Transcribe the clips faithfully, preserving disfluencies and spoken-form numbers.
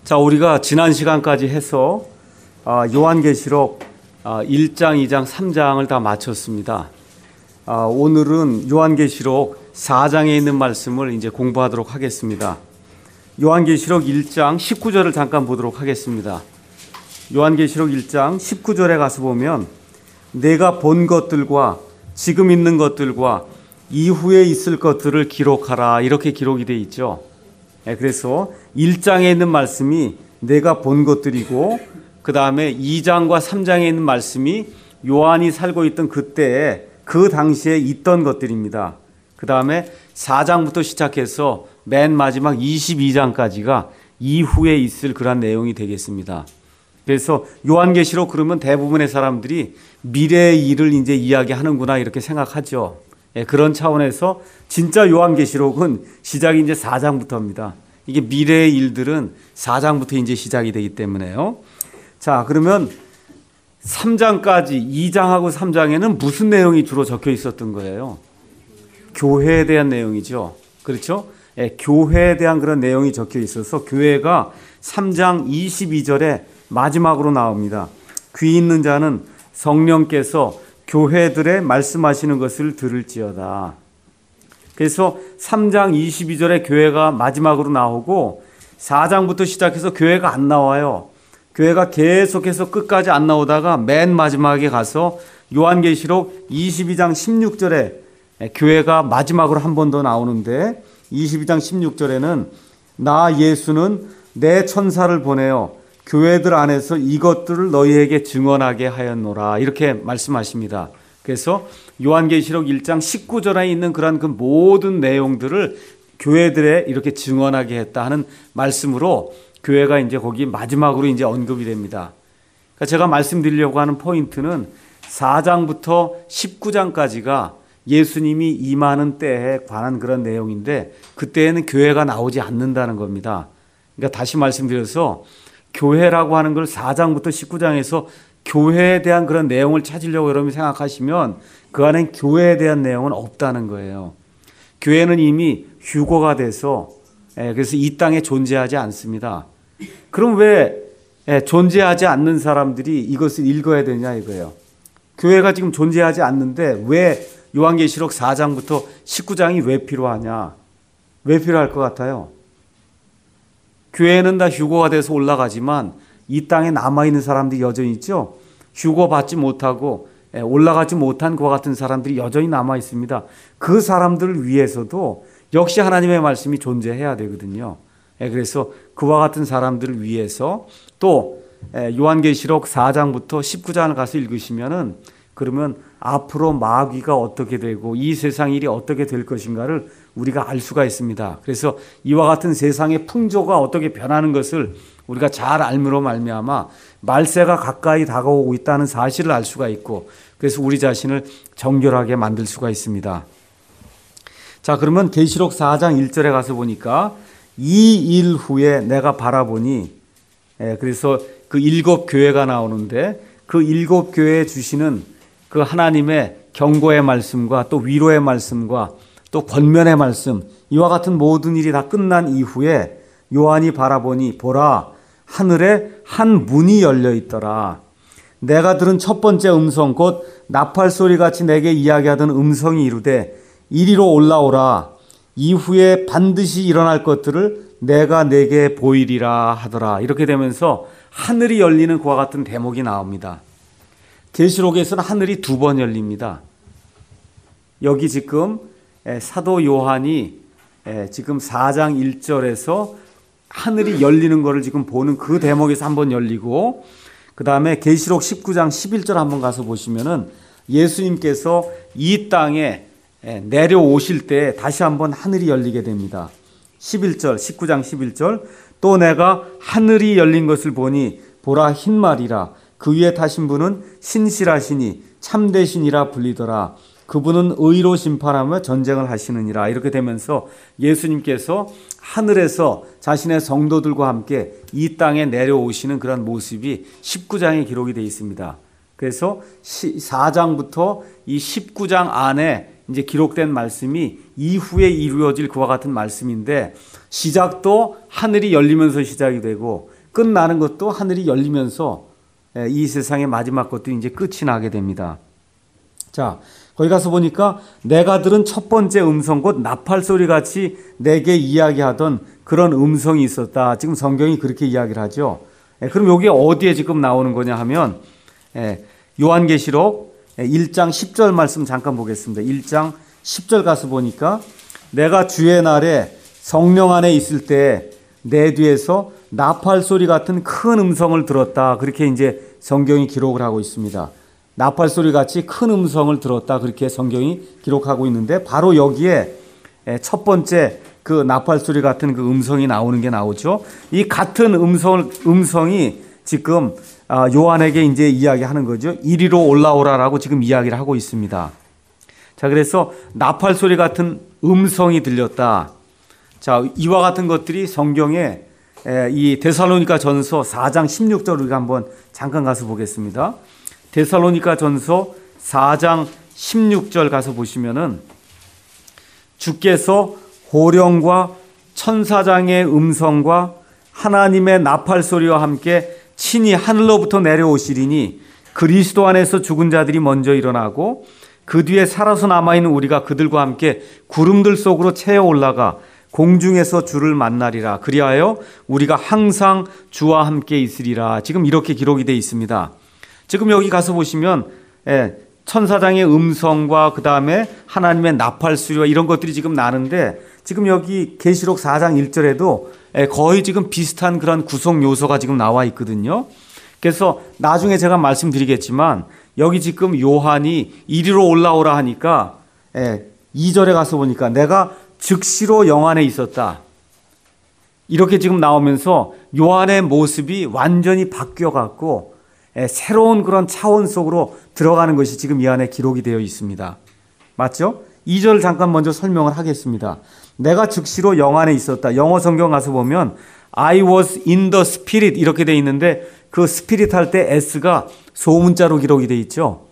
자, 우리가 지난 시간까지 해서 요한계시록 일 장, 이 장, 삼 장을 다 마쳤습니다. 오늘은 요한계시록 사 장에 있는 말씀을 이제 공부하도록 하겠습니다. 요한계시록 일 장 십구 절을 잠깐 보도록 하겠습니다. 요한계시록 일 장 십구 절에 가서 보면 내가 본 것들과 지금 있는 것들과 이후에 있을 것들을 기록하라, 이렇게 기록이 되어 있죠. 그래서 일 장에 있는 말씀이 내가 본 것들이고, 그 다음에 이 장과 삼 장에 있는 말씀이 요한이 살고 있던 그때에 그 당시에 있던 것들입니다. 그 다음에 사 장부터 시작해서 맨 마지막 이십이 장까지가 이후에 있을 그런 내용이 되겠습니다. 그래서 요한계시록 그러면 대부분의 사람들이 미래의 일을 이제 이야기하는구나, 이렇게 생각하죠. 예, 그런 차원에서 진짜 요한계시록은 시작이 이제 사 장부터입니다. 이게 미래의 일들은 사 장부터 이제 시작이 되기 때문에요. 자, 그러면 삼 장까지, 이 장하고 삼 장에는 무슨 내용이 주로 적혀 있었던 거예요? 교회에 대한 내용이죠. 그렇죠? 예, 교회에 대한 그런 내용이 적혀 있어서 교회가 삼 장 이십이 절에 마지막으로 나옵니다. 귀 있는 자는 성령께서 교회들에 말씀하시는 것을 들을지어다. 그래서 삼 장 이십이 절에 교회가 마지막으로 나오고 사 장부터 시작해서 교회가 안 나와요. 교회가 계속해서 끝까지 안 나오다가 맨 마지막에 가서 요한계시록 이십이 장 십육 절에 교회가 마지막으로 한 번 더 나오는데, 이십이 장 십육 절에는 나 예수는 내 천사를 보내어 교회들 안에서 이것들을 너희에게 증언하게 하였노라, 이렇게 말씀하십니다. 그래서 요한계시록 일 장 십구 절에 있는 그런 그 모든 내용들을 교회들에 이렇게 증언하게 했다 하는 말씀으로 교회가 이제 거기 마지막으로 이제 언급이 됩니다. 그러니까 제가 말씀드리려고 하는 포인트는 사 장부터 십구 장까지가 예수님이 임하는 때에 관한 그런 내용인데, 그때에는 교회가 나오지 않는다는 겁니다. 그러니까 다시 말씀드려서 교회라고 하는 걸 사 장부터 십구 장에서 교회에 대한 그런 내용을 찾으려고 여러분이 생각하시면 그 안엔 교회에 대한 내용은 없다는 거예요. 교회는 이미 휴거가 돼서, 그래서 이 땅에 존재하지 않습니다. 그럼 왜 존재하지 않는 사람들이 이것을 읽어야 되냐 이거예요. 교회가 지금 존재하지 않는데 왜 요한계시록 사 장부터 십구 장이 왜 필요하냐? 왜 필요할 것 같아요? 교회는 다 휴거가 돼서 올라가지만 이 땅에 남아있는 사람들이 여전히 있죠. 휴거 받지 못하고 올라가지 못한 그와 같은 사람들이 여전히 남아있습니다. 그 사람들을 위해서도 역시 하나님의 말씀이 존재해야 되거든요. 그래서 그와 같은 사람들을 위해서 또 요한계시록 사 장부터 십구 장을 가서 읽으시면은, 그러면 앞으로 마귀가 어떻게 되고 이 세상 일이 어떻게 될 것인가를 우리가 알 수가 있습니다. 그래서 이와 같은 세상의 풍조가 어떻게 변하는 것을 우리가 잘 알므로 말미암아 말세가 가까이 다가오고 있다는 사실을 알 수가 있고, 그래서 우리 자신을 정결하게 만들 수가 있습니다. 자, 그러면 계시록 사 장 일 절에 가서 보니까 이 일 후에 내가 바라보니, 예, 그래서 그 일곱 교회가 나오는데 그 일곱 교회에 주시는 그 하나님의 경고의 말씀과 또 위로의 말씀과 또 권면의 말씀, 이와 같은 모든 일이 다 끝난 이후에 요한이 바라보니 보라, 하늘에 한 문이 열려 있더라. 내가 들은 첫 번째 음성, 곧 나팔 소리같이 내게 이야기하던 음성이 이르되 이리로 올라오라. 이후에 반드시 일어날 것들을 내가 내게 보이리라 하더라. 이렇게 되면서 하늘이 열리는 그와 같은 대목이 나옵니다. 계시록에서는 하늘이 두 번 열립니다. 여기 지금 사도 요한이 지금 사 장 일 절에서 하늘이 열리는 것을 지금 보는 그 대목에서 한번 열리고, 그 다음에 계시록 십구 장 십일 절 한번 가서 보시면은 예수님께서 이 땅에 내려오실 때 다시 한번 하늘이 열리게 됩니다. 십일 절, 십구 장 십일 절, 또 내가 하늘이 열린 것을 보니 보라, 흰 말이라. 그 위에 타신 분은 신실하시니 참되시니라 불리더라. 그분은 의로 심판하며 전쟁을 하시느니라. 이렇게 되면서 예수님께서 하늘에서 자신의 성도들과 함께 이 땅에 내려오시는 그런 모습이 십구 장에 기록이 되어 있습니다. 그래서 사 장부터 이 십구 장 안에 이제 기록된 말씀이 이후에 이루어질 그와 같은 말씀인데, 시작도 하늘이 열리면서 시작이 되고 끝나는 것도 하늘이 열리면서 이 세상의 마지막 것들이 이제 끝이 나게 됩니다. 자, 거기 가서 보니까 내가 들은 첫 번째 음성, 곧 나팔 소리 같이 내게 이야기하던 그런 음성이 있었다. 지금 성경이 그렇게 이야기를 하죠. 그럼 여기 어디에 지금 나오는 거냐 하면 요한계시록 일 장 십 절 말씀 잠깐 보겠습니다. 일 장 십 절 가서 보니까 내가 주의 날에 성령 안에 있을 때 내 뒤에서 나팔 소리 같은 큰 음성을 들었다. 그렇게 이제 성경이 기록을 하고 있습니다. 나팔 소리 같이 큰 음성을 들었다. 그렇게 성경이 기록하고 있는데, 바로 여기에 첫 번째 그 나팔 소리 같은 그 음성이 나오는 게 나오죠. 이 같은 음성을, 음성이 지금 요한에게 이제 이야기하는 거죠. 이리로 올라오라라고 지금 이야기를 하고 있습니다. 자, 그래서 나팔 소리 같은 음성이 들렸다. 자, 이와 같은 것들이 성경에 이 데살로니가 전서 사 장 십육 절 우리가 한번 잠깐 가서 보겠습니다. 데살로니가 전서 사 장 십육 절 가서 보시면은 주께서 호령과 천사장의 음성과 하나님의 나팔 소리와 함께 친히 하늘로부터 내려오시리니 그리스도 안에서 죽은 자들이 먼저 일어나고 그 뒤에 살아서 남아있는 우리가 그들과 함께 구름들 속으로 채어 올라가 공중에서 주를 만나리라. 그리하여 우리가 항상 주와 함께 있으리라. 지금 이렇게 기록이 되어 있습니다. 지금 여기 가서 보시면 천사장의 음성과 그 다음에 하나님의 나팔 소리와 이런 것들이 지금 나는데, 지금 여기 계시록 사 장 일 절에도 거의 지금 비슷한 그런 구성 요소가 지금 나와 있거든요. 그래서 나중에 제가 말씀드리겠지만 여기 지금 요한이 이리로 올라오라 하니까 이 절에 가서 보니까 내가 즉시로 영 안에 있었다. 이렇게 지금 나오면서 요한의 모습이 완전히 바뀌어갖고 새로운 그런 차원 속으로 들어가는 것이 지금 이 안에 기록이 되어 있습니다. 맞죠? 이 절 잠깐 먼저 설명을 하겠습니다. 내가 즉시로 영 안에 있었다. 영어 성경 가서 보면 I was in the spirit 이렇게 되어 있는데, 그 스피릿 할 때 S가 소문자로 기록이 되어 있죠.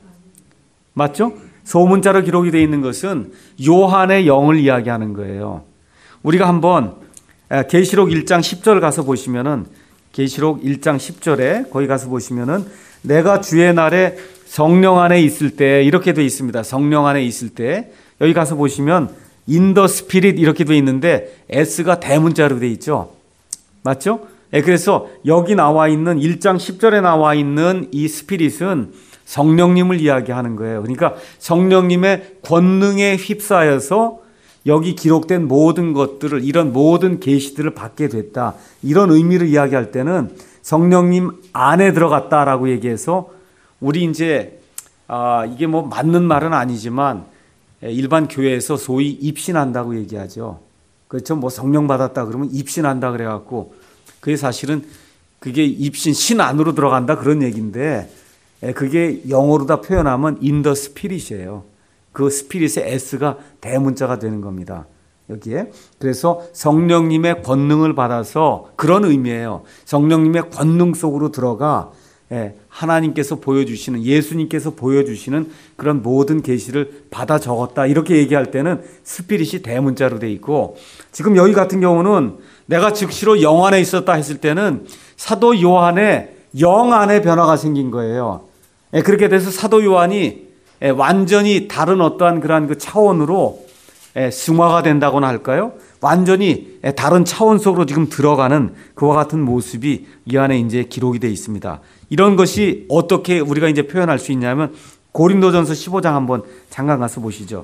맞죠? 소문자로 기록이 되어 있는 것은 요한의 영을 이야기하는 거예요. 우리가 한번 계시록 일 장 십 절 가서 보시면은, 계시록 일 장 십 절에 거기 가서 보시면은 내가 주의 날에 성령 안에 있을 때 이렇게 되어 있습니다. 성령 안에 있을 때 여기 가서 보시면 in the spirit 이렇게 되어 있는데 S가 대문자로 되어 있죠. 맞죠? 예, 그래서 여기 나와 있는 일 장 십 절에 나와 있는 이 스피릿은 성령님을 이야기하는 거예요. 그러니까 성령님의 권능에 휩싸여서 여기 기록된 모든 것들을, 이런 모든 계시들을 받게 됐다. 이런 의미를 이야기할 때는 성령님 안에 들어갔다라고 얘기해서, 우리 이제 아, 이게 뭐 맞는 말은 아니지만 일반 교회에서 소위 입신한다고 얘기하죠. 그렇죠? 뭐 성령 받았다 그러면 입신한다 그래갖고 그게 사실은 그게 입신, 신 안으로 들어간다 그런 얘기인데, 그게 영어로다 표현하면 in the spirit이에요. 그 스피릿의 S가 대문자가 되는 겁니다. 여기에. 그래서 성령님의 권능을 받아서, 그런 의미예요. 성령님의 권능 속으로 들어가 하나님께서 보여주시는, 예수님께서 보여주시는 그런 모든 계시를 받아 적었다. 이렇게 얘기할 때는 스피릿이 대문자로 돼 있고, 지금 여기 같은 경우는 내가 즉시로 영 안에 있었다 했을 때는 사도 요한의 영 안에 변화가 생긴 거예요. 그렇게 돼서 사도 요한이 완전히 다른 어떠한 그러한 그 차원으로 승화가 된다고나 할까요? 완전히 다른 차원 속으로 지금 들어가는 그와 같은 모습이 이 안에 이제 기록이 되어 있습니다. 이런 것이 어떻게 우리가 이제 표현할 수 있냐면, 고린도전서 십오 장 한번 잠깐 가서 보시죠.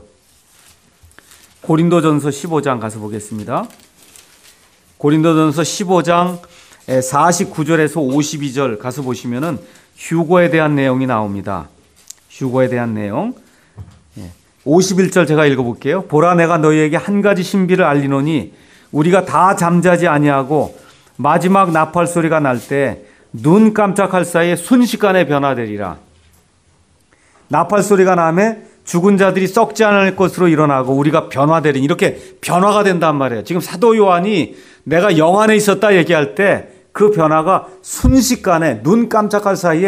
고린도전서 십오 장 가서 보겠습니다. 고린도전서 십오 장 사십구 절에서 오십이 절 가서 보시면은 휴거에 대한 내용이 나옵니다. 휴거에 대한 내용. 오십일 절 제가 읽어볼게요. 보라, 내가 너희에게 한 가지 신비를 알리노니 우리가 다 잠자지 아니하고 마지막 나팔 소리가 날 때 눈 깜짝할 사이에 순식간에 변화되리라. 나팔 소리가 나면 죽은 자들이 썩지 않을 것으로 일어나고 우리가 변화되리니, 이렇게 변화가 된단 말이에요. 지금 사도 요한이 내가 영 안에 있었다 얘기할 때 그 변화가 순식간에, 눈 깜짝할 사이에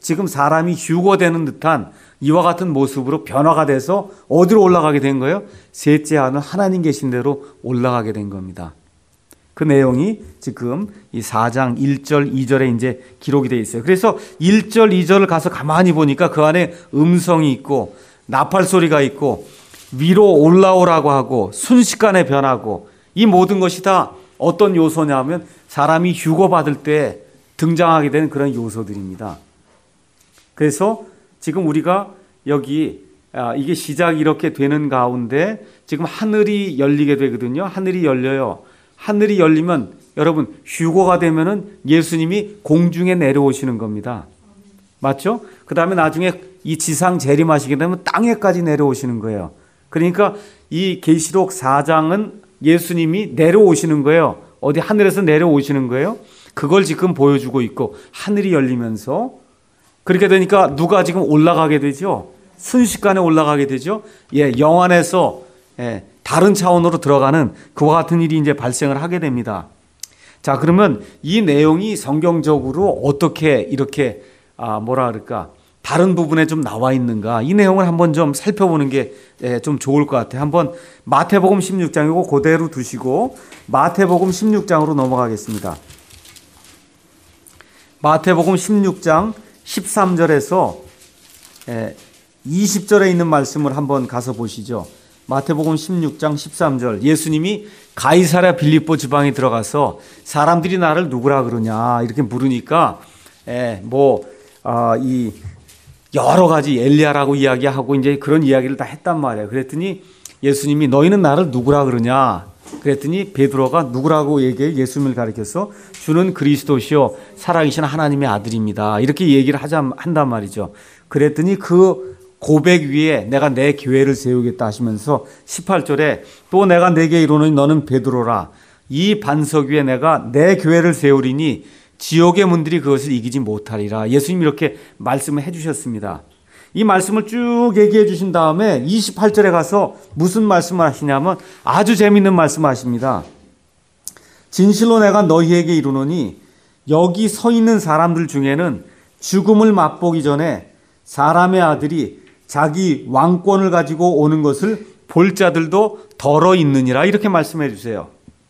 지금 사람이 휴거되는 듯한 이와 같은 모습으로 변화가 돼서 어디로 올라가게 된 거예요? 셋째 하늘 하나님 계신 대로 올라가게 된 겁니다. 그 내용이 지금 이 사 장 일 절 이 절에 이제 기록이 되어 있어요. 그래서 일 절 이 절을 가서 가만히 보니까 그 안에 음성이 있고 나팔 소리가 있고 위로 올라오라고 하고 순식간에 변하고 이 모든 것이 다 어떤 요소냐면 사람이 휴거받을 때 등장하게 되는 그런 요소들입니다. 그래서 지금 우리가 여기 아, 이게 시작이 이렇게 되는 가운데 지금 하늘이 열리게 되거든요. 하늘이 열려요. 하늘이 열리면 여러분 휴거가 되면은 예수님이 공중에 내려오시는 겁니다. 맞죠? 그 다음에 나중에 이 지상 재림하시게 되면 땅에까지 내려오시는 거예요. 그러니까 이 계시록 사 장은 예수님이 내려오시는 거예요. 어디 하늘에서 내려오시는 거예요. 그걸 지금 보여주고 있고 하늘이 열리면서 그렇게 되니까 누가 지금 올라가게 되죠? 순식간에 올라가게 되죠? 예, 영안에서 예, 다른 차원으로 들어가는 그와 같은 일이 이제 발생을 하게 됩니다. 자, 그러면 이 내용이 성경적으로 어떻게 이렇게 아, 뭐라 그럴까? 다른 부분에 좀 나와 있는가? 이 내용을 한번 좀 살펴보는 게 좀 좋을 것 같아요. 한번 마태복음 십육 장이고 그대로 두시고 마태복음 십육 장으로 넘어가겠습니다. 마태복음 십육 장 십삼 절에서 이십 절에 있는 말씀을 한번 가서 보시죠. 마태복음 십육 장 십삼 절 예수님이 가이사랴 빌립보 지방에 들어가서 사람들이 나를 누구라 그러냐 이렇게 물으니까 뭐 이 여러 가지 엘리야라고 이야기하고 이제 그런 이야기를 다 했단 말이에요. 그랬더니 예수님이 너희는 나를 누구라 그러냐? 그랬더니 베드로가 누구라고 얘기해 예수님을 가리켜서 주는 그리스도시요 살아계신 하나님의 아들입니다. 이렇게 얘기를 하자 한단 말이죠. 그랬더니 그 고백 위에 내가 내 교회를 세우겠다 하시면서 십팔 절에 또 내가 내게 이르노니 너는 베드로라. 이 반석 위에 내가 내 교회를 세우리니 지옥의 문들이 그것을 이기지 못하리라. 예수님이 이렇게 말씀을 해 주셨습니다. 이 말씀을 쭉 얘기해 주신 다음에 이십팔 절에 가서 무슨 말씀을 하시냐면 아주 재미있는 말씀을 하십니다. 진실로 내가 너희에게 이르노니 여기 서 있는 사람들 중에는 죽음을 맛보기 전에 사람의 아들이 자기 왕권을 가지고 오는 것을 볼 자들도 덜어 있느니라. 이렇게 말씀해 주세요.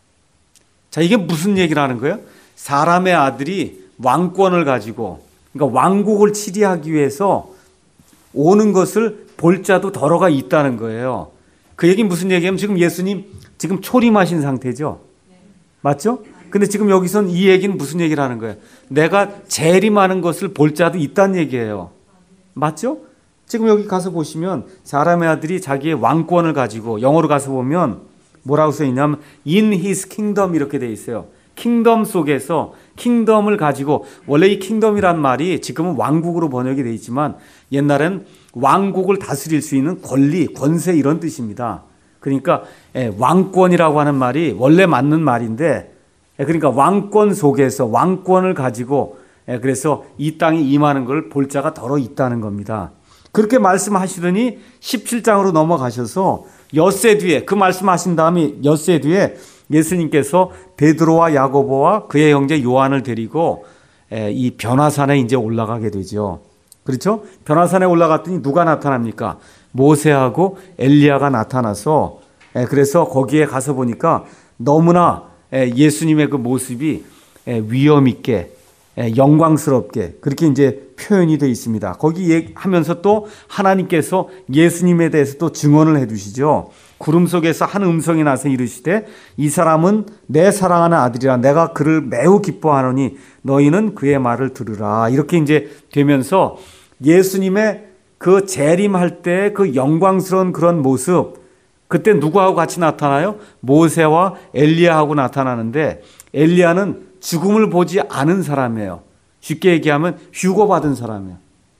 자, 이게 무슨 얘기를 하는 거예요? 사람의 아들이 왕권을 가지고 그러니까 왕국을 치리하기 위해서 오는 것을 볼 자도 더러가 있다는 거예요. 그 얘기는 무슨 얘기냐면 지금 예수님 지금 초림하신 상태죠. 맞죠? 근데 지금 여기선 이 얘기는 무슨 얘기를 하는 거예요? 내가 재림하는 것을 볼 자도 있다는 얘기예요. 맞죠? 지금 여기 가서 보시면 사람의 아들이 자기의 왕권을 가지고 영어로 가서 보면 뭐라고 써 있냐면 in his kingdom 이렇게 돼 있어요. 킹덤 속에서 킹덤을 가지고 원래 이 킹덤이란 말이 지금은 왕국으로 번역이 되어 있지만 옛날엔 왕국을 다스릴 수 있는 권리, 권세 이런 뜻입니다. 그러니까 왕권이라고 하는 말이 원래 맞는 말인데 그러니까 왕권 속에서 왕권을 가지고 그래서 이 땅에 임하는 걸 볼 자가 더러 있다는 겁니다. 그렇게 말씀하시더니 십칠 장으로 넘어가셔서 엿새 뒤에 그 말씀하신 다음에 엿새 뒤에 예수님께서 베드로와 야고보와 그의 형제 요한을 데리고 이 변화산에 이제 올라가게 되죠. 그렇죠? 변화산에 올라갔더니 누가 나타납니까? 모세하고 엘리야가 나타나서 그래서 거기에 가서 보니까 너무나 예수님의 그 모습이 위엄 있게 영광스럽게 그렇게 이제 표현이 되어 있습니다. 거기 하면서 또 하나님께서 예수님에 대해서 또 증언을 해 주시죠. 구름 속에서 한 음성이 나서 이르시되 이 사람은 내 사랑하는 아들이라 내가 그를 매우 기뻐하노니 너희는 그의 말을 들으라. 이렇게 이제 되면서 예수님의 그 재림할 때 그 영광스러운 그런 모습 그때 누구하고 같이 나타나요? 모세와 엘리야하고 나타나는데 엘리야는 죽음을 보지 않은 사람이에요. 쉽게 얘기하면 휴거받은 사람이에요.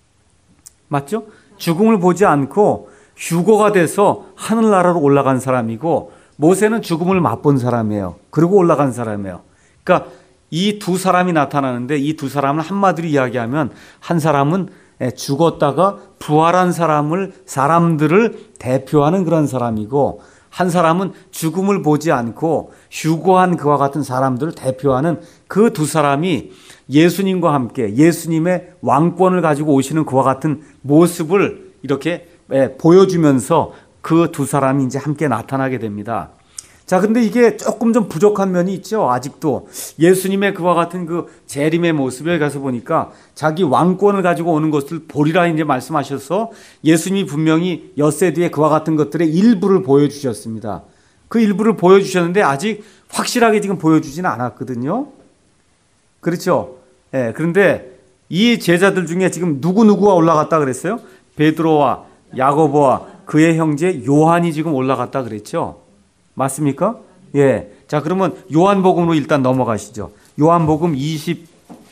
맞죠? 죽음을 보지 않고 휴거가 돼서 하늘나라로 올라간 사람이고 모세는 죽음을 맛본 사람이에요. 그리고 올라간 사람이에요. 그러니까 이 두 사람이 나타나는데 이 두 사람은 한마디로 이야기하면 한 사람은 죽었다가 부활한 사람을 사람들을 대표하는 그런 사람이고 한 사람은 죽음을 보지 않고 휴거한 그와 같은 사람들을 대표하는 그 두 사람이 예수님과 함께 예수님의 왕권을 가지고 오시는 그와 같은 모습을 이렇게 보여주면서 그 두 사람이 이제 함께 나타나게 됩니다. 자, 근데 이게 조금 좀 부족한 면이 있죠. 아직도 예수님의 그와 같은 그 재림의 모습에 가서 보니까 자기 왕권을 가지고 오는 것을 보리라 이제 말씀하셔서 예수님이 분명히 엿새 뒤에 그와 같은 것들의 일부를 보여주셨습니다. 그 일부를 보여주셨는데 아직 확실하게 지금 보여주지는 않았거든요. 그렇죠? 예, 그런데 이 제자들 중에 지금 누구누구가 올라갔다 그랬어요? 베드로와 야고보와 그의 형제 요한이 지금 올라갔다 그랬죠? 맞습니까? 예. 자, 그러면 요한복음으로 일단 넘어가시죠. 요한복음 이십,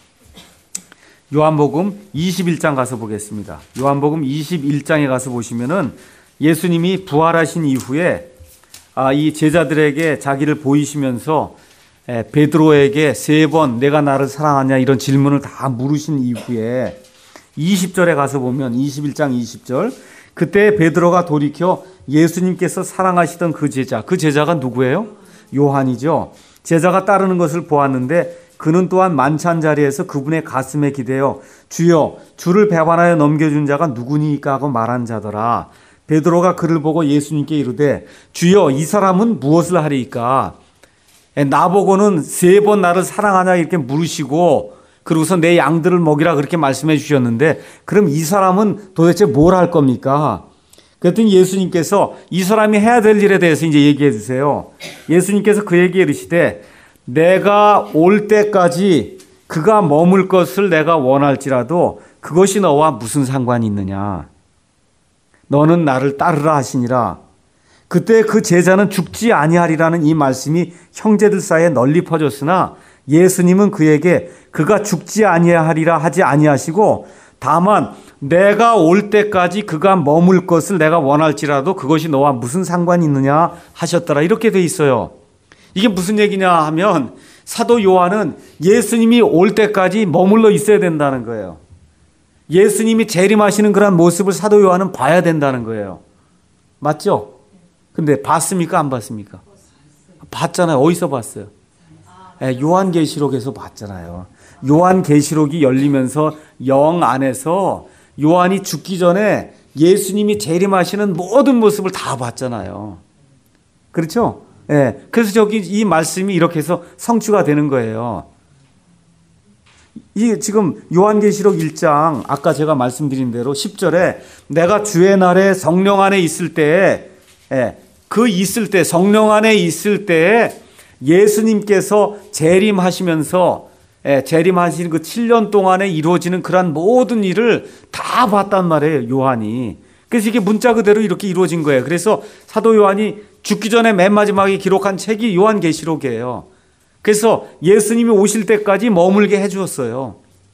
요한복음 이십일 장 가서 보겠습니다. 요한복음 이십일 장에 가서 보시면은 예수님이 부활하신 이후에 아, 이 제자들에게 자기를 보이시면서 에, 베드로에게 세 번 내가 나를 사랑하냐 이런 질문을 다 물으신 이후에 이십 절에 가서 보면 이십일 장 이십 절 그때 베드로가 돌이켜 예수님께서 사랑하시던 그 제자, 그 제자가 누구예요? 요한이죠. 제자가 따르는 것을 보았는데 그는 또한 만찬 자리에서 그분의 가슴에 기대어 주여 주를 배반하여 넘겨준 자가 누구니까 하고 말한 자더라. 베드로가 그를 보고 예수님께 이르되 주여 이 사람은 무엇을 하리이까? 나보고는 세 번 나를 사랑하냐 이렇게 물으시고 그러고서 내 양들을 먹이라 그렇게 말씀해 주셨는데 그럼 이 사람은 도대체 뭘 할 겁니까? 그랬더니 예수님께서 이 사람이 해야 될 일에 대해서 이제 얘기해 주세요. 예수님께서 그에게 이르시되 내가 올 때까지 그가 머물 것을 내가 원할지라도 그것이 너와 무슨 상관이 있느냐? 너는 나를 따르라 하시니라. 그때 그 제자는 죽지 아니하리라는 이 말씀이 형제들 사이에 널리 퍼졌으나 예수님은 그에게 그가 죽지 아니하리라 하지 아니하시고 다만 내가 올 때까지 그가 머물 것을 내가 원할지라도 그것이 너와 무슨 상관이 있느냐 하셨더라. 이렇게 돼 있어요. 이게 무슨 얘기냐 하면 사도 요한은 예수님이 올 때까지 머물러 있어야 된다는 거예요. 예수님이 재림하시는 그런 모습을 사도 요한은 봐야 된다는 거예요. 맞죠? 근데 봤습니까? 안 봤습니까? 봤잖아요. 어디서 봤어요? 요한계시록에서 봤잖아요. 요한계시록이 열리면서 영 안에서 요한이 죽기 전에 예수님이 재림하시는 모든 모습을 다 봤잖아요. 그렇죠? 예. 그래서 저기 이 말씀이 이렇게 해서 성취가 되는 거예요. 이 지금 요한계시록 일 장 아까 제가 말씀드린 대로 십 절에 내가 주의 날에 성령 안에 있을 때에 예, 그 있을 때 성령 안에 있을 때에 예수님께서 재림하시면서 예, 재림하시는 그 칠 년 동안에 이루어지는 그러한 모든 일을 다 봤단 말이에요, 요한이. 그래서 이게 문자 그대로 이렇게 이루어진 거예요. 그래서 사도 요한이 죽기 전에 맨 마지막에 기록한 책이 요한계시록이에요. 그래서 예수님이 오실 때까지 머물게 해 주었어요.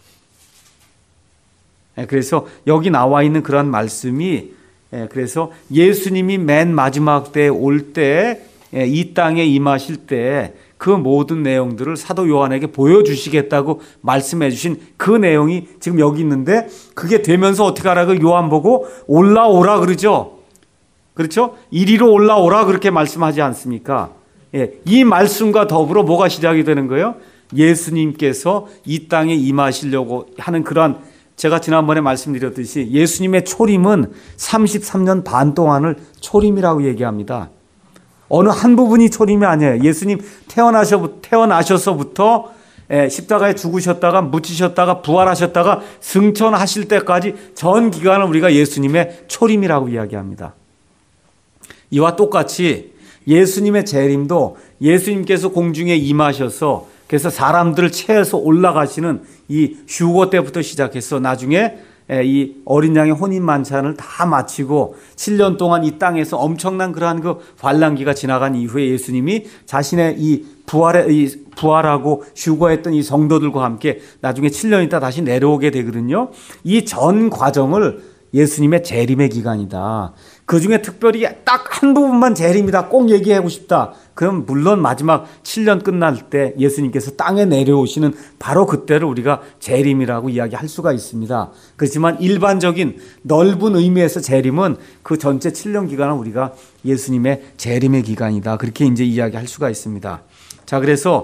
예, 그래서 여기 나와 있는 그러한 말씀이 예, 그래서 예수님이 맨 마지막 때 올 때 이 땅에 임하실 때 그 모든 내용들을 사도 요한에게 보여주시겠다고 말씀해 주신 그 내용이 지금 여기 있는데 그게 되면서 어떻게 하라고 요한 보고 올라오라 그러죠. 그렇죠? 이리로 올라오라 그렇게 말씀하지 않습니까? 예, 이 말씀과 더불어 뭐가 시작이 되는 거예요? 예수님께서 이 땅에 임하시려고 하는 그러한 제가 지난번에 말씀드렸듯이 예수님의 초림은 삼십삼 년 반 동안을 초림이라고 얘기합니다. 어느 한 부분이 초림이 아니에요. 예수님 태어나셔, 태어나셔서부터 십자가에 죽으셨다가 묻히셨다가 부활하셨다가 승천하실 때까지 전 기간을 우리가 예수님의 초림이라고 이야기합니다. 이와 똑같이 예수님의 재림도 예수님께서 공중에 임하셔서 그래서 사람들을 채워서 올라가시는 이 휴거 때부터 시작해서 나중에 이 어린 양의 혼인 만찬을 다 마치고 칠 년 동안 이 땅에서 엄청난 그러한 그 환란기가 지나간 이후에 예수님이 자신의 이 부활에 이 부활하고 휴거했던 이 성도들과 함께 나중에 칠 년 있다 다시 내려오게 되거든요. 이 전 과정을 예수님의 재림의 기간이다. 그 중에 특별히 딱 한 부분만 재림이다 꼭 얘기하고 싶다. 그럼 물론 마지막 칠 년 끝날 때 예수님께서 땅에 내려오시는 바로 그때를 우리가 재림이라고 이야기할 수가 있습니다. 그렇지만 일반적인 넓은 의미에서 재림은 그 전체 칠 년 기간을 우리가 예수님의 재림의 기간이다. 그렇게 이제 이야기할 수가 있습니다. 자, 그래서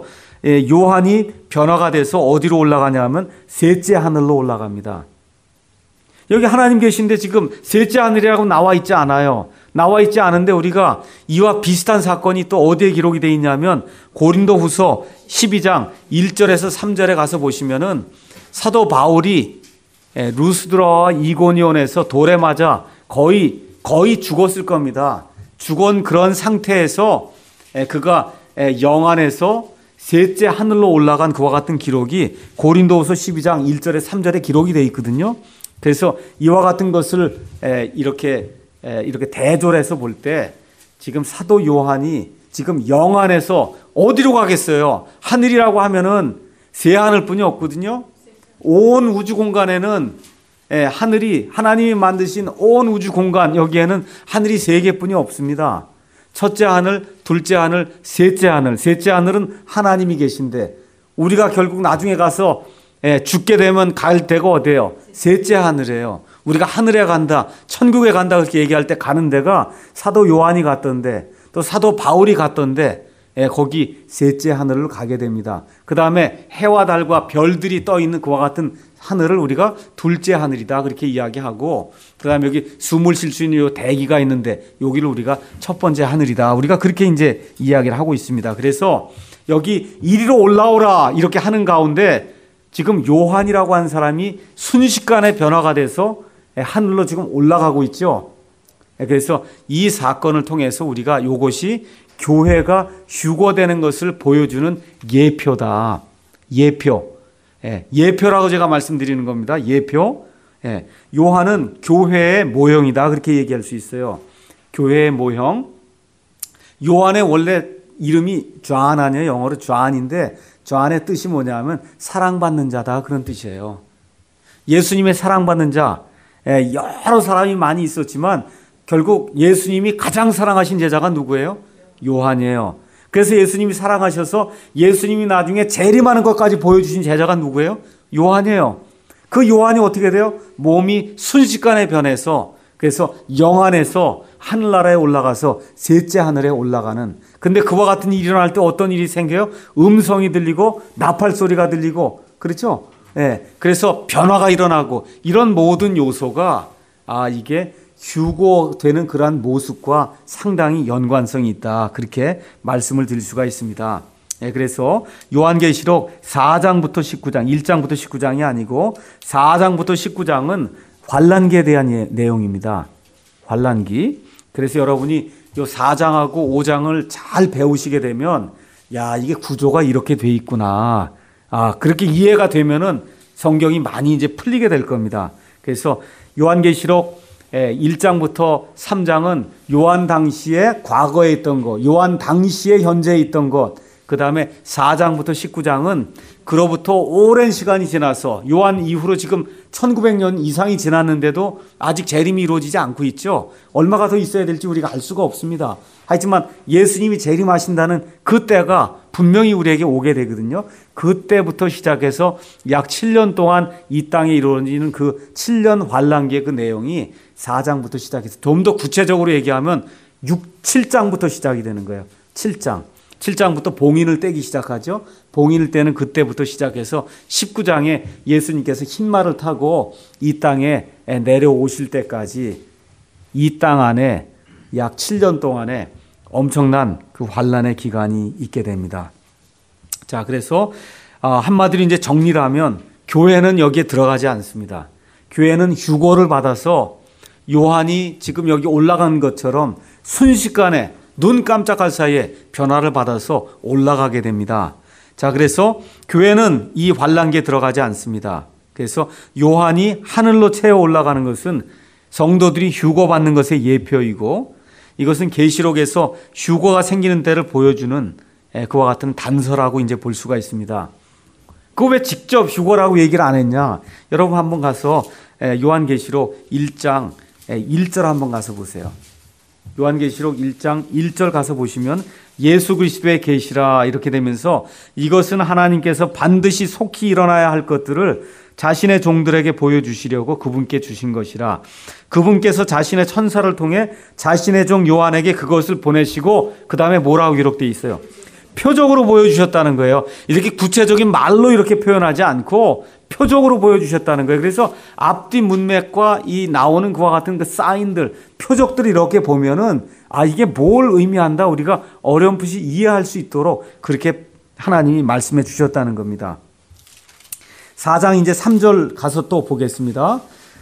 예, 요한이 변화가 돼서 어디로 올라가냐면 셋째 하늘로 올라갑니다. 여기 하나님 계신데 지금 셋째 하늘이라고 나와 있지 않아요. 나와 있지 않은데 우리가 이와 비슷한 사건이 또 어디에 기록이 되어 있냐면 고린도후서 십이 장 일 절에서 삼 절에 가서 보시면은 사도 바울이 루스드라와 이고니온에서 돌에 맞아 거의 거의 죽었을 겁니다. 죽은 그런 상태에서 그가 영 안에서 셋째 하늘로 올라간 그와 같은 기록이 고린도후서 십이 장 일 절에 삼 절에 기록이 되어 있거든요. 그래서 이와 같은 것을 이렇게 이렇게 대조해서 볼 때 지금 사도 요한이 지금 영 안에서 어디로 가겠어요? 하늘이라고 하면은 세 하늘뿐이 없거든요. 온 우주 공간에는 하늘이 하나님이 만드신 온 우주 공간 여기에는 하늘이 세 개뿐이 없습니다. 첫째 하늘, 둘째 하늘, 셋째 하늘. 셋째 하늘은 하나님이 계신데 우리가 결국 나중에 가서 죽게 되면 갈 데가 어디예요? 셋째 하늘이에요. 우리가 하늘에 간다, 천국에 간다 그렇게 얘기할 때 가는 데가 사도 요한이 갔던데 또 사도 바울이 갔던데 거기 셋째 하늘을 가게 됩니다. 그 다음에 해와 달과 별들이 떠 있는 그와 같은 하늘을 우리가 둘째 하늘이다 그렇게 이야기하고 그 다음에 여기 숨을 쉴 수 있는 요 대기가 있는데 여기를 우리가 첫 번째 하늘이다. 우리가 그렇게 이제 이야기를 하고 있습니다. 그래서 여기 이리로 올라오라 이렇게 하는 가운데 지금 요한이라고 한 사람이 순식간에 변화가 돼서 하늘로 지금 올라가고 있죠. 그래서 이 사건을 통해서 우리가 이것이 교회가 휴거되는 것을 보여주는 예표다. 예표. 예표라고 제가 말씀드리는 겁니다. 예표. 요한은 교회의 모형이다. 그렇게 얘기할 수 있어요. 교회의 모형. 요한의 원래 이름이 존 아니에요. 영어로 존인데 존의 뜻이 뭐냐면 사랑받는 자다 그런 뜻이에요. 예수님의 사랑받는 자 여러 사람이 많이 있었지만 결국 예수님이 가장 사랑하신 제자가 누구예요? 요한이에요. 그래서 예수님이 사랑하셔서 예수님이 나중에 재림하는 것까지 보여주신 제자가 누구예요? 요한이에요. 그 요한이 어떻게 돼요? 몸이 순식간에 변해서 그래서 영 안에서 하늘나라에 올라가서 셋째 하늘에 올라가는 근데 그와 같은 일이 일어날 때 어떤 일이 생겨요? 음성이 들리고 나팔 소리가 들리고 그렇죠? 예. 그래서 변화가 일어나고 이런 모든 요소가 아 이게 휴거되는 그러한 모습과 상당히 연관성이 있다. 그렇게 말씀을 드릴 수가 있습니다. 예, 그래서 요한계시록 사 장부터 십구 장, 일 장부터 십구 장이 아니고 사 장부터 십구 장은 환란기에 대한 예, 내용입니다. 환란기. 그래서 여러분이 요 사 장하고 오 장을 잘 배우시게 되면 야, 이게 구조가 이렇게 돼 있구나. 아, 그렇게 이해가 되면은 성경이 많이 이제 풀리게 될 겁니다. 그래서 요한계시록 일 장부터 삼 장은 요한 당시에 과거에 있던 것, 요한 당시에 현재에 있던 것, 그 다음에 사 장부터 십구 장은 그로부터 오랜 시간이 지나서 요한 이후로 지금 천구백 년 이상이 지났는데도 아직 재림이 이루어지지 않고 있죠. 얼마가 더 있어야 될지 우리가 알 수가 없습니다. 하지만 예수님이 재림하신다는 그때가 분명히 우리에게 오게 되거든요. 그때부터 시작해서 약 칠 년 동안 이 땅에 이루어지는 그 칠 년 환란기의 그 내용이 사 장부터 시작해서 좀 더 구체적으로 얘기하면 육, 칠 장부터 시작이 되는 거예요. 칠 장. 칠 장부터 봉인을 떼기 시작하죠. 봉인을 떼는 그때부터 시작해서 십구 장에 예수님께서 흰말을 타고 이 땅에 내려오실 때까지 이 땅 안에 약 칠 년 동안에 엄청난 그 환란의 기간이 있게 됩니다. 자, 그래서 한마디로 이제 정리를 하면 교회는 여기에 들어가지 않습니다. 교회는 휴거를 받아서 요한이 지금 여기 올라간 것처럼 순식간에 눈 깜짝할 사이에 변화를 받아서 올라가게 됩니다. 자, 그래서 교회는 이 환란기에 들어가지 않습니다. 그래서 요한이 하늘로 채워 올라가는 것은 성도들이 휴거받는 것의 예표이고 이것은 계시록에서 휴거가 생기는 때를 보여주는 그와 같은 단서라고 이제 볼 수가 있습니다. 그 왜 직접 휴거라고 얘기를 안 했냐? 여러분 한번 가서 요한계시록 일 장 일 절 한번 가서 보세요. 요한계시록 일 장 일 절 가서 보시면 예수 그리스도의 계시라 이렇게 되면서 이것은 하나님께서 반드시 속히 일어나야 할 것들을 자신의 종들에게 보여주시려고 그분께 주신 것이라. 그분께서 자신의 천사를 통해 자신의 종 요한에게 그것을 보내시고 그 다음에 뭐라고 기록되어 있어요? 표적으로 보여주셨다는 거예요. 이렇게 구체적인 말로 이렇게 표현하지 않고 표적으로 보여주셨다는 거예요. 그래서 앞뒤 문맥과 이 나오는 그와 같은 그 사인들, 표적들을 이렇게 보면은 아, 이게 뭘 의미한다 우리가 어렴풋이 이해할 수 있도록 그렇게 하나님이 말씀해 주셨다는 겁니다. 사 장 이제 삼 절 가서 또 보겠습니다.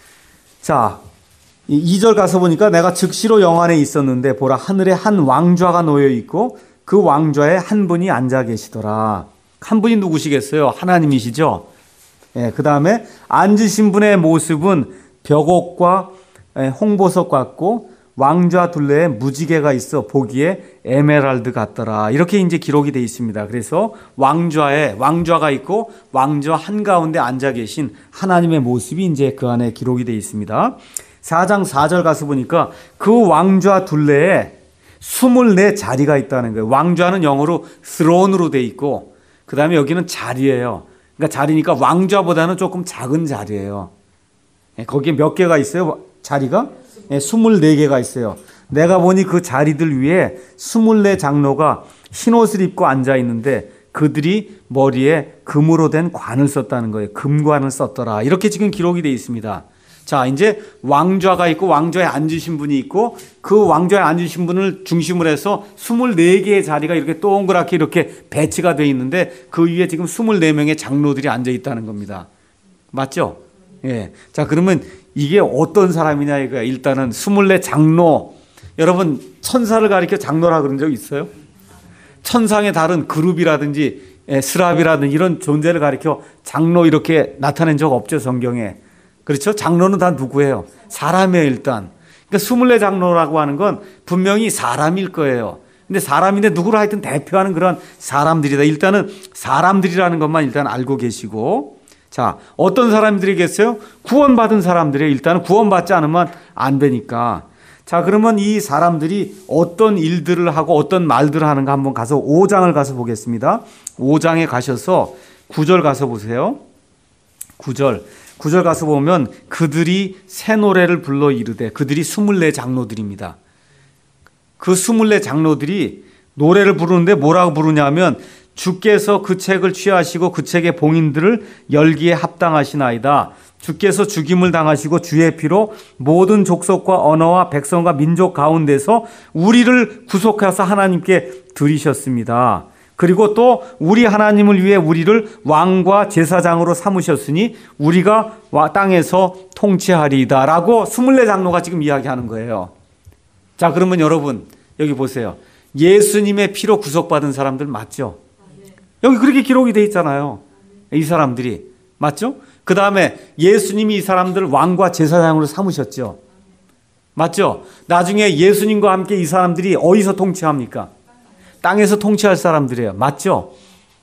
자, 이 절 가서 보니까 내가 즉시로 영안에 있었는데 보라 하늘에 한 왕좌가 놓여 있고 그 왕좌에 한 분이 앉아 계시더라. 한 분이 누구시겠어요? 하나님이시죠. 예, 그 다음에 앉으신 분의 모습은 벽옥과 홍보석 같고 왕좌 둘레에 무지개가 있어 보기에 에메랄드 같더라. 이렇게 이제 기록이 되어 있습니다. 그래서 왕좌에 왕좌가 있고 왕좌 한가운데 앉아 계신 하나님의 모습이 이제 그 안에 기록이 되어 있습니다. 사 장 사 절 가서 보니까 그 왕좌 둘레에 스물네 자리가 있다는 거예요. 왕좌는 영어로 throne으로 되어 있고 그 다음에 여기는 자리예요. 그러니까 자리니까 왕좌보다는 조금 작은 자리예요. 거기에 몇 개가 있어요? 자리가? 스물네 개가 있어요. 내가 보니 그 자리들 위에 스물네 장로가 흰옷을 입고 앉아 있는데 그들이 머리에 금으로 된 관을 썼다는 거예요. 금관을 썼더라. 이렇게 지금 기록이 되어 있습니다. 자, 이제 왕좌가 있고 왕좌에 앉으신 분이 있고 그 왕좌에 앉으신 분을 중심으로 해서 스물네 개의 자리가 이렇게 동그랗게 이렇게 배치가 되어 있는데 그 위에 지금 스물네 명의 장로들이 앉아 있다는 겁니다. 맞죠? 예. 자, 그러면 이게 어떤 사람이냐 이거야. 일단은 스물네 장로. 여러분 천사를 가리켜 장로라 그런 적 있어요? 천상의 다른 그룹이라든지 스랍이라든지 이런 존재를 가리켜 장로 이렇게 나타낸 적 없죠, 성경에. 그렇죠? 장로는 다 누구예요? 사람이에요, 일단. 그러니까 스물네 장로라고 하는 건 분명히 사람일 거예요. 근데 사람인데 누구를 하여튼 대표하는 그런 사람들이다. 일단은 사람들이라는 것만 일단 알고 계시고. 자, 어떤 사람들이겠어요? 구원받은 사람들이에요. 일단은 구원받지 않으면 안 되니까. 자, 그러면 이 사람들이 어떤 일들을 하고 어떤 말들을 하는가 한번 가서 오 장을 가서 보겠습니다. 오 장에 가셔서 구 절 가서 보세요. 구 절. 구 절 가서 보면 그들이 새 노래를 불러 이르되 그들이 스물네 장로들입니다. 그 스물네 장로들이 노래를 부르는데 뭐라고 부르냐면 주께서 그 책을 취하시고 그 책의 봉인들을 열기에 합당하시나이다. 주께서 죽임을 당하시고 주의 피로 모든 족속과 언어와 백성과 민족 가운데서 우리를 구속하사 하나님께 드리셨습니다. 그리고 또 우리 하나님을 위해 우리를 왕과 제사장으로 삼으셨으니 우리가 땅에서 통치하리이다 라고 스물네 장로가 지금 이야기하는 거예요. 자, 그러면 여러분 여기 보세요. 예수님의 피로 구속받은 사람들 맞죠? 여기 그렇게 기록이 돼 있잖아요. 이 사람들이. 맞죠? 그 다음에 예수님이 이 사람들 왕과 제사장으로 삼으셨죠. 맞죠? 나중에 예수님과 함께 이 사람들이 어디서 통치합니까? 땅에서 통치할 사람들이에요. 맞죠?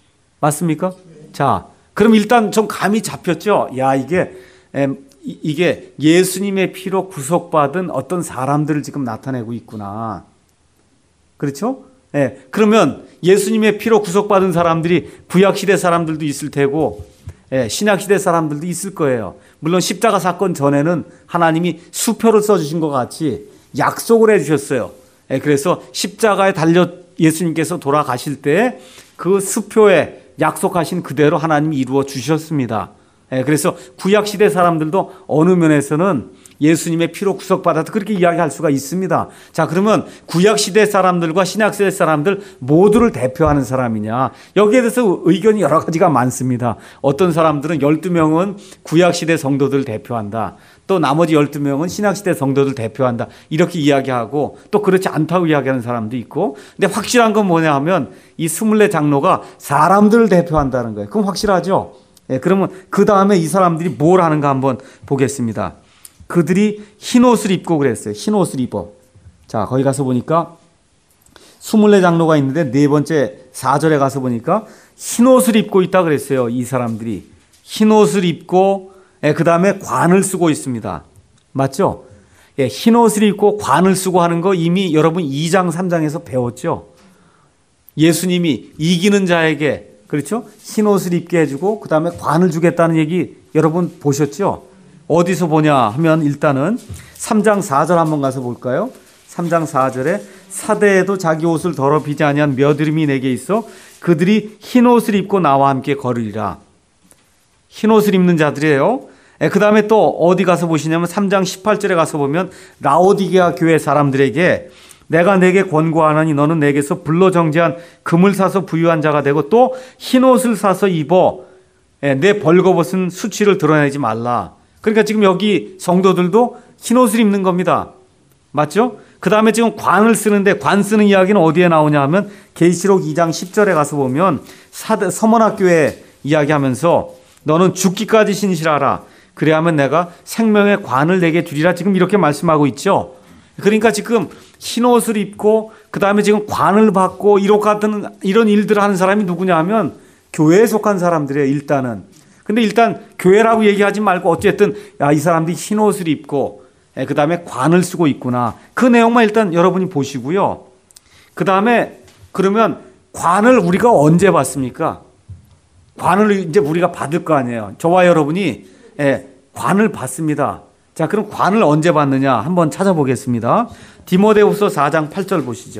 맞습니까? 자, 그럼 일단 좀 감이 잡혔죠? 야, 이게, 에, 이게 예수님의 피로 구속받은 어떤 사람들을 지금 나타내고 있구나. 그렇죠? 예, 그러면 예수님의 피로 구속받은 사람들이 구약시대 사람들도 있을 테고, 예, 신약시대 사람들도 있을 거예요. 물론 십자가 사건 전에는 하나님이 수표를 써주신 것 같이 약속을 해주셨어요. 예, 그래서 십자가에 달려 예수님께서 돌아가실 때 그 수표에 약속하신 그대로 하나님이 이루어 주셨습니다. 예, 그래서 구약시대 사람들도 어느 면에서는 예수님의 피로 구속받았다 그렇게 이야기할 수가 있습니다. 자, 그러면 구약시대 사람들과 신약시대 사람들 모두를 대표하는 사람이냐, 여기에 대해서 의견이 여러 가지가 많습니다. 어떤 사람들은 열두 명은 구약시대 성도들을 대표한다, 또 나머지 열두 명은 신약시대 성도들을 대표한다 이렇게 이야기하고, 또 그렇지 않다고 이야기하는 사람도 있고. 근데 확실한 건 뭐냐 하면 이 스물네 장로가 사람들을 대표한다는 거예요. 그럼 확실하죠? 예, 그러면 그 다음에 이 사람들이 뭘 하는가 한번 보겠습니다. 그들이 흰옷을 입고 그랬어요. 흰옷을 입어. 자, 거기 가서 보니까 스물네 장로가 있는데 네 번째 사 절에 가서 보니까 흰옷을 입고 있다 그랬어요. 이 사람들이 흰옷을 입고, 예, 그 다음에 관을 쓰고 있습니다. 맞죠? 예, 흰옷을 입고 관을 쓰고 하는 거 이미 여러분 이 장 삼 장에서 배웠죠. 예수님이 이기는 자에게, 그렇죠? 흰옷을 입게 해주고 그 다음에 관을 주겠다는 얘기 여러분 보셨죠? 어디서 보냐 하면 일단은 삼 장 사 절 한번 가서 볼까요? 삼 장 사 절에 사대에도 자기 옷을 더럽히지 아니한 몇 이름이 내게 있어 그들이 흰 옷을 입고 나와 함께 걸으리라. 흰 옷을 입는 자들이에요. 그 다음에 또 어디 가서 보시냐면 삼 장 십팔 절에 가서 보면 라오디게아 교회 사람들에게 내가 내게 권고하노니 너는 내게서 불로 정제한 금을 사서 부유한 자가 되고 또 흰 옷을 사서 입어 내 벌거벗은 수치를 드러내지 말라. 그러니까 지금 여기 성도들도 흰 옷을 입는 겁니다. 맞죠? 그 다음에 지금 관을 쓰는데 관 쓰는 이야기는 어디에 나오냐 하면 계시록 이 장 십 절에 가서 보면 사대, 서머나교회 이야기하면서 너는 죽기까지 신실하라. 그래야면 내가 생명의 관을 내게 주리라. 지금 이렇게 말씀하고 있죠. 그러니까 지금 흰 옷을 입고 그 다음에 지금 관을 받고 이런 같은 이런 일들을 하는 사람이 누구냐 하면 교회에 속한 사람들이에요. 일단은. 근데 일단 교회라고 얘기하지 말고 어쨌든 야, 이 사람들이 흰 옷을 입고 그 다음에 관을 쓰고 있구나. 그 내용만 일단 여러분이 보시고요. 그 다음에 그러면 관을 우리가 언제 받습니까? 관을 이제 우리가 받을 거 아니에요. 저와 여러분이 예, 관을 받습니다. 자, 그럼 관을 언제 받느냐 한번 찾아보겠습니다. 디모데후서 사 장 팔 절 보시죠.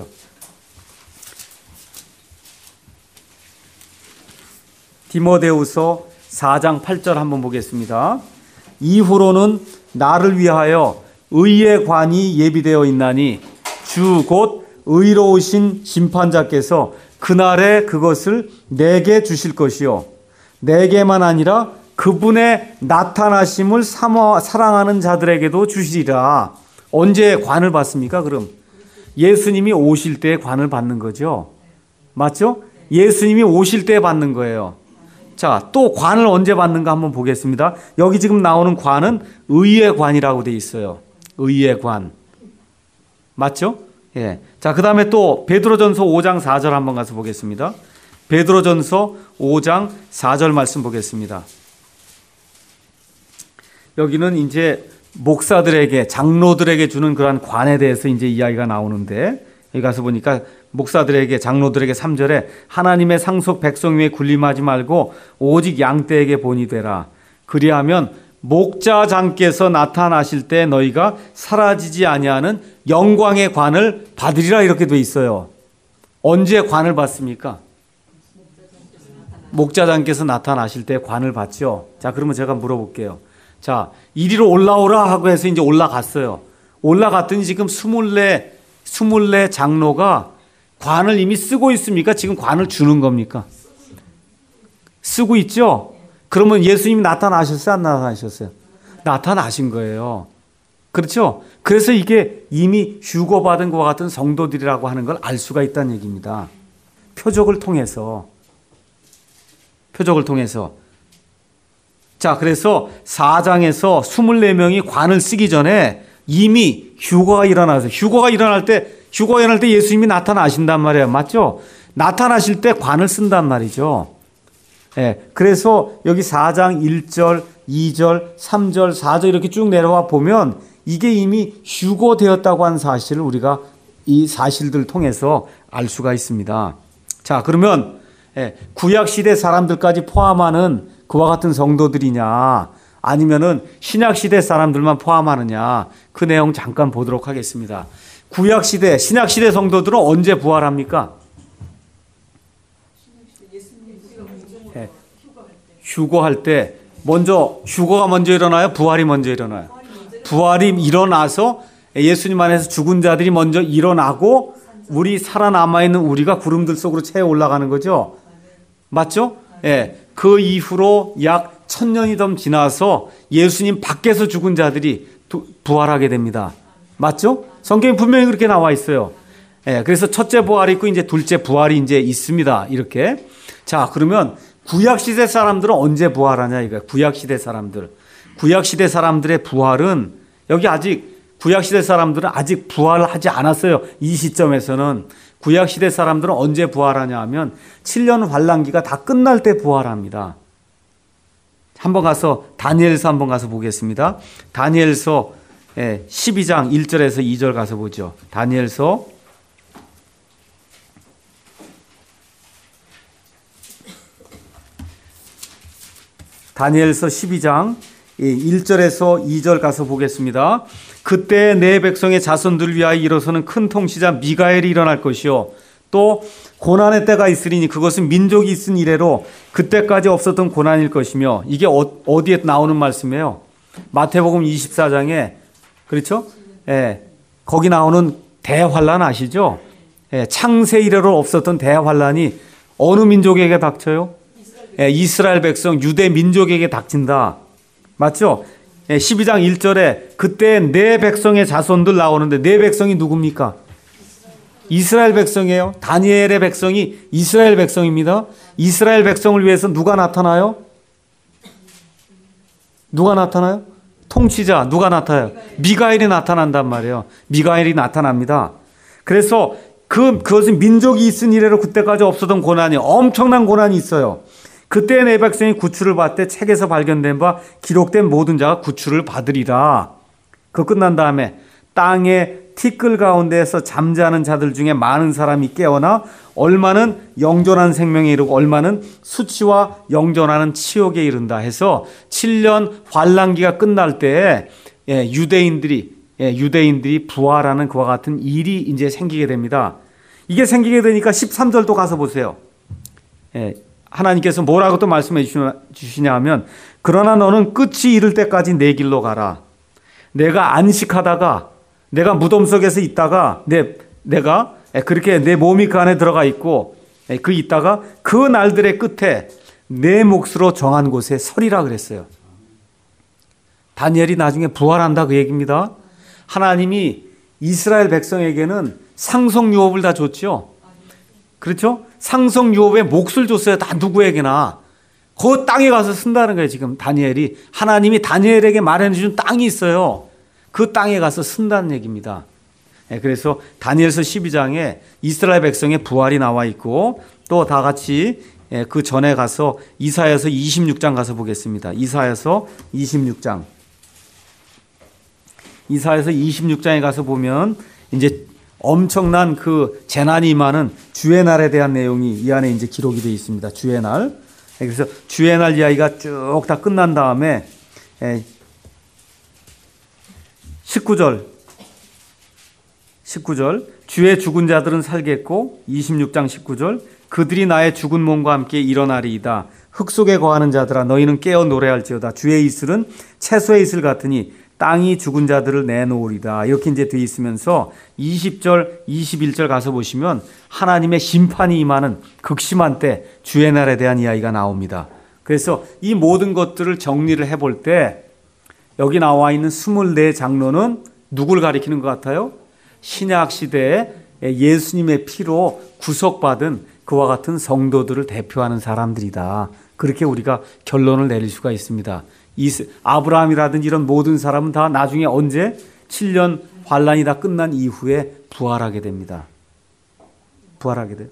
디모데후서 사 장 팔 절 한번 보겠습니다. 이후로는 나를 위하여 의의 관이 예비되어 있나니 주 곧 의로우신 심판자께서 그날에 그것을 내게 주실 것이요 내게만 아니라 그분의 나타나심을 삼아, 사랑하는 자들에게도 주시리라. 언제 관을 받습니까? 그럼 예수님이 오실 때 관을 받는 거죠. 맞죠? 예수님이 오실 때 받는 거예요. 자, 또 관을 언제 받는가 한번 보겠습니다. 여기 지금 나오는 관은 의의 관이라고 돼 있어요. 의의 관. 맞죠? 예. 자, 그 다음에 또 베드로전서 오 장 사 절 한번 가서 보겠습니다. 베드로전서 오 장 사 절 말씀 보겠습니다. 여기는 이제 목사들에게, 장로들에게 주는 그러한 관에 대해서 이제 이야기가 나오는데, 여기 가서 보니까 목사들에게, 장로들에게 삼 절에 하나님의 상속 백성 위에 군림하지 말고 오직 양떼에게 본이 되라. 그리하면 목자장께서 나타나실 때 너희가 사라지지 아니하는 영광의 관을 받으리라. 이렇게 돼 있어요. 언제 관을 받습니까? 목자장께서 나타나실 때 관을 받죠. 자, 그러면 제가 물어볼게요. 자, 이리로 올라오라 하고 해서 이제 올라갔어요. 올라갔더니 지금 스물네, 스물네 장로가 관을 이미 쓰고 있습니까? 지금 관을 주는 겁니까? 쓰고 있죠? 그러면 예수님이 나타나셨어요? 안 나타나셨어요? 나타나신 거예요. 그렇죠? 그래서 이게 이미 휴거받은 것과 같은 성도들이라고 하는 걸 알 수가 있다는 얘기입니다. 표적을 통해서. 표적을 통해서. 자, 그래서 사 장에서 스물네 명이 관을 쓰기 전에 이미 휴거가 일어나서, 휴거가 일어날 때, 휴거가 일어날 때 예수님이 나타나신단 말이에요. 맞죠? 나타나실 때 관을 쓴단 말이죠. 예, 그래서 여기 사 장 일 절, 이 절, 삼 절, 사 절 이렇게 쭉 내려와 보면 이게 이미 휴거되었다고 하는 사실을 우리가 이 사실들을 통해서 알 수가 있습니다. 자, 그러면 예, 구약시대 사람들까지 포함하는 그와 같은 성도들이냐 아니면은 신약시대 사람들만 포함하느냐 그 내용 잠깐 보도록 하겠습니다. 구약시대, 신약시대 성도들은 언제 부활합니까? 예, 휴거할 때 먼저 휴거가 먼저 일어나요? 부활이 먼저 일어나요? 부활이 일어나서 예수님 안에서 죽은 자들이 먼저 일어나고 우리 살아남아 있는 우리가 구름들 속으로 채워 올라가는 거죠. 맞죠? 예. 그 이후로 약 천년이 더 지나서 예수님 밖에서 죽은 자들이 부활하게 됩니다. 맞죠? 성경에 분명히 그렇게 나와 있어요. 예. 그래서 첫째 부활이 있고 이제 둘째 부활이 이제 있습니다. 이렇게. 자, 그러면 구약시대 사람들은 언제 부활하냐 이거야. 구약시대 사람들. 구약시대 사람들의 부활은 여기 아직 구약시대 사람들은 아직 부활하지 않았어요. 이 시점에서는. 구약시대 사람들은 언제 부활하냐 하면 칠 년 환란기가 다 끝날 때 부활합니다. 한번 가서 다니엘서 한번 가서 보겠습니다. 다니엘서 십이 장 일 절에서 이 절 가서 보죠. 다니엘서 다니엘서 십이 장 일 절에서 이 절 가서 보겠습니다. 그때 내 백성의 자손들을 위하여 일어서는 큰 통치자 미가엘이 일어날 것이요 또 고난의 때가 있으리니 그것은 민족이 있은 이래로 그때까지 없었던 고난일 것이며, 이게 어디에 나오는 말씀이에요? 마태복음 이십사 장에, 그렇죠? 예, 거기 나오는 대환란 아시죠? 예, 창세 이래로 없었던 대환란이 어느 민족에게 닥쳐요? 예, 이스라엘 백성 유대 민족에게 닥친다. 맞죠? 예, 십이 장 일 절에 그때 내 백성의 자손들 나오는데, 내 백성이 누굽니까? 이스라엘 백성이에요. 다니엘의 백성이 이스라엘 백성입니다. 이스라엘 백성을 위해서 누가 나타나요? 누가 나타나요? 통치자 누가 나타나요? 미가엘이 나타난단 말이에요. 미가엘이 나타납니다. 그래서 그, 그것은 민족이 있은 이래로 그때까지 없었던 고난이, 엄청난 고난이 있어요. 그때 내 백성이 구출을 받되 책에서 발견된 바 기록된 모든 자가 구출을 받으리라. 그 끝난 다음에 땅의 티끌 가운데에서 잠자는 자들 중에 많은 사람이 깨어나 얼마는 영존한 생명에 이르고 얼마는 수치와 영존하는 치욕에 이른다 해서 칠 년 환란기가 끝날 때 예, 유대인들이 예, 유대인들이 부활하는 그와 같은 일이 이제 생기게 됩니다. 이게 생기게 되니까 십삼 절도 가서 보세요. 예, 하나님께서 뭐라고 또 말씀해 주시냐 하면, 그러나 너는 끝이 이를 때까지 내 길로 가라. 내가 안식하다가, 내가 무덤 속에서 있다가, 내, 내가 그렇게 내 몸이 그 안에 들어가 있고, 그 있다가 그 날들의 끝에 내 몫으로 정한 곳에 서리라 그랬어요. 다니엘이 나중에 부활한다 그 얘기입니다. 하나님이 이스라엘 백성에게는 상속유업을 다 줬죠. 그렇죠? 상속유업에 몫을 줬어요. 다 누구에게나. 그 땅에 가서 쓴다는 거예요. 지금 다니엘이. 하나님이 다니엘에게 마련해준 땅이 있어요. 그 땅에 가서 쓴다는 얘기입니다. 그래서 다니엘서 십이 장에 이스라엘 백성의 부활이 나와 있고, 또 다 같이 그 전에 가서 이사야서 이십육 장 가서 보겠습니다. 이사야서 이십육 장. 이사야서 이십육 장에 가서 보면 이제 엄청난 그 재난이 임하는 주의 날에 대한 내용이 이 안에 이제 기록이 되어 있습니다. 주의 날. 그래서 주의 날 이야기가 쭉 다 끝난 다음에 십구 절. 십구 절. 주의 죽은 자들은 살겠고, 이십육 장 십구 절. 그들이 나의 죽은 몸과 함께 일어나리이다. 흙 속에 거하는 자들아 너희는 깨어 노래할지어다. 주의 이슬은 채소의 이슬 같으니 땅이 죽은 자들을 내놓으리다. 이렇게 이제 되어 있으면서 이십 절, 이십일 절 가서 보시면 하나님의 심판이 임하는 극심한 때 주의 날에 대한 이야기가 나옵니다. 그래서 이 모든 것들을 정리를 해볼 때 여기 나와 있는 스물네 장로는 누굴 가리키는 것 같아요? 신약 시대에 예수님의 피로 구속받은 그와 같은 성도들을 대표하는 사람들이다. 그렇게 우리가 결론을 내릴 수가 있습니다. 아브라함이라든지 이런 모든 사람은 다 나중에 언제 칠 년 환란이 다 끝난 이후에 부활하게 됩니다. 부활하게 돼요.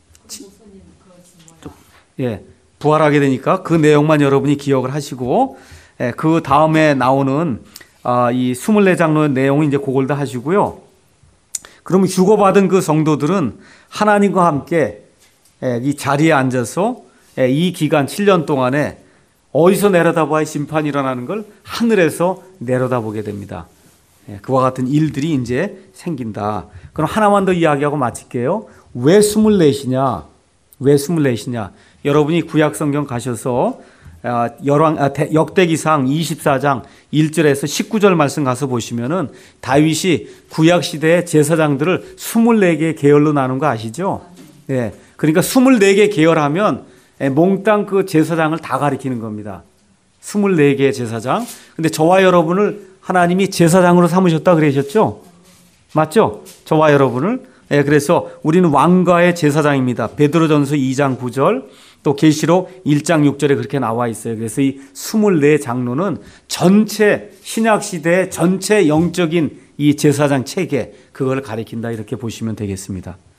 예, 부활하게 되니까 그 내용만 여러분이 기억을 하시고, 예, 그 다음에 나오는 아, 이 스물네 장로의 내용은 이제 그걸 다 하시고요. 그러면 휴거받은 그 성도들은 하나님과 함께 예, 이 자리에 앉아서 예, 이 기간 칠 년 동안에 어디서 내려다봐야 심판이 일어나는 걸 하늘에서 내려다보게 됩니다. 예, 그와 같은 일들이 이제 생긴다. 그럼 하나만 더 이야기하고 마칠게요. 왜 스물넷이냐? 왜 스물넷이냐? 여러분이 구약성경 가셔서 열왕, 역대기상 이십사 장 일 절에서 십구 절 말씀 가서 보시면은 다윗이 구약시대의 제사장들을 스물네 개의 계열로 나눈 거 아시죠? 예, 그러니까 스물네 개 계열하면 몽땅 그 제사장을 다 가리키는 겁니다. 스물네 개의 제사장. 근데 저와 여러분을 하나님이 제사장으로 삼으셨다 그러셨죠? 맞죠? 저와 여러분을. 예, 그래서 우리는 왕가의 제사장입니다. 베드로전서 이 장 구 절, 또 계시록 일 장 육 절에 그렇게 나와 있어요. 그래서 이 스물네 장로는 전체 신약시대의 전체 영적인 이 제사장 체계, 그걸 가리킨다 이렇게 보시면 되겠습니다.